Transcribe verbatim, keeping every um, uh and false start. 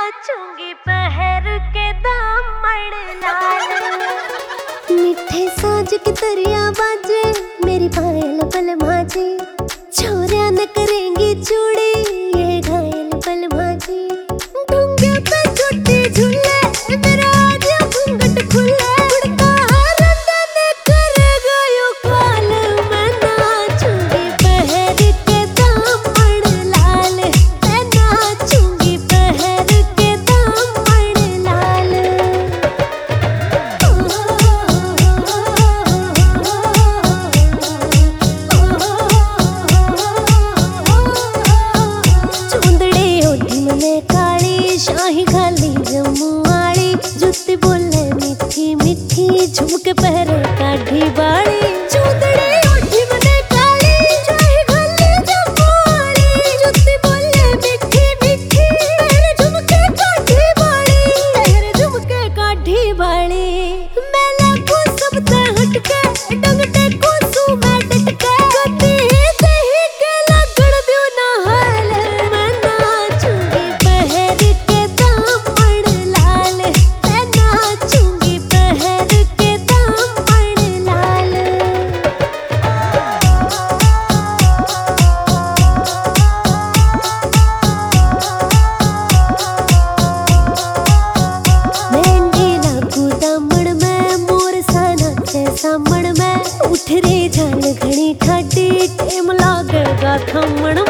नाचूंगी पहर के दामन लाल। मिठे साज की तरिया बाजे मेरी पायल पल माजे, छोरिया न करेंगी चूड़ी ये घायल पल माजे। डूंगे पे छोटे झूले मेरा आज घूंघट खुले, उड़ता रंदन करेगा यूं काल। मैं नाचूंगी पहर के दामन लाल, मैं नाचूंगी पहर के दामन लाल। चूंदड़े ओढ़ी मने काली, शाही खाली जम्मू वाली, जुत्ती बोले मीठी मीठी, झुमके पहरे काठी बाड़ी। चूंदड़े ओढ़ी मने काली, शाही खाली जम्मू वाली, जुत्ती बोले मीठी मीठी, पहरे झुमके काठी बाड़ी, पहरे झुमके काठी बाड़ी। मैं लागू सब ते हटके, डंग टेकू सू मैं डटके, कदी दही के लगड़ दियो ना हाल। मैं नाचूंगी पहर के दामन लाल, मैं नाचूंगी पहर के दामन लाल। मेहंदी लागू दामन में, मोर सा नाचे सामण में, उठ रे झाल घणी ठाडी, टेम लागेगा थमण